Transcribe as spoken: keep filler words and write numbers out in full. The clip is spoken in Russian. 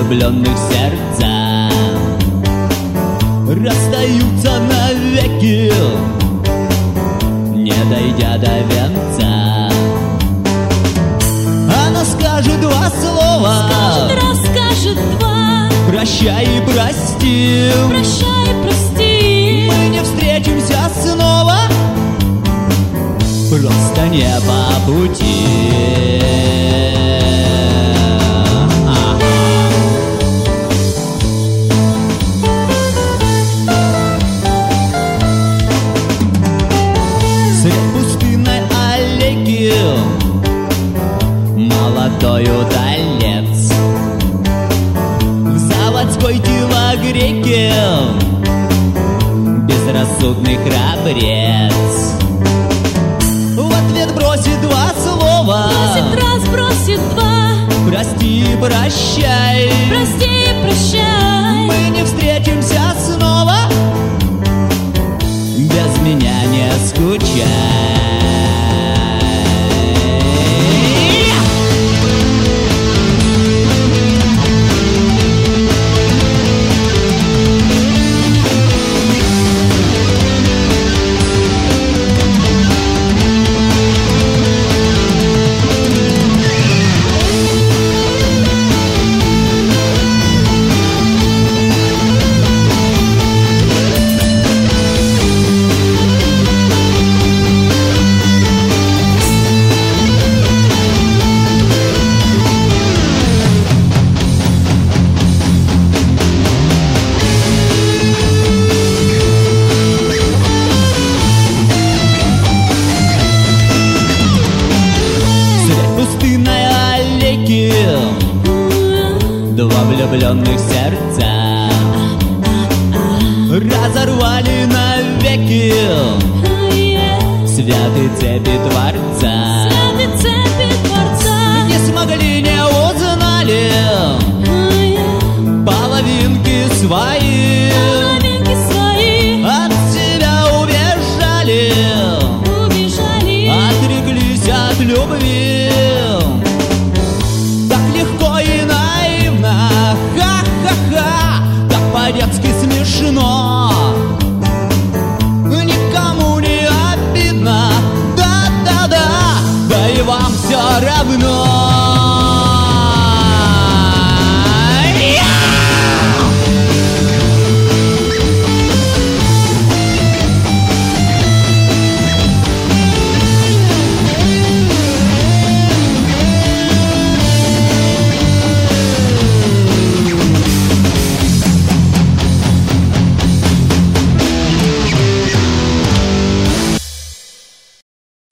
влюбленных сердца расстаются навеки, не дойдя до венца. Она скажет два слова, скажет раз, скажет два. Прощай и прости, прощай и прости. Мы не встретимся снова, просто не по пути. Молодой удалец в заводской телогреке, безрассудный храбрец в ответ бросит два слова, бросит раз, бросит два. Прости, прощай, прости, прощай. Мы не встретимся снова, без меня не скучай. Два влюбленных сердца разорвали навеки святые цепи Творца. Святые цепи Творца. Не смогли, не узнали половинки свои, половинки свои. от себя убежали, убежали. Отреклись от любви. Так легко и наивно, ха-ха-ха, так по-детски смешно. Никому не обидно, да-да-да, да и вам все равно.